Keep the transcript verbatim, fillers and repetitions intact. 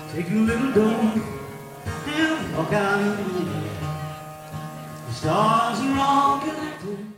Take a little dough and walk out in the rain. The stars are all connected.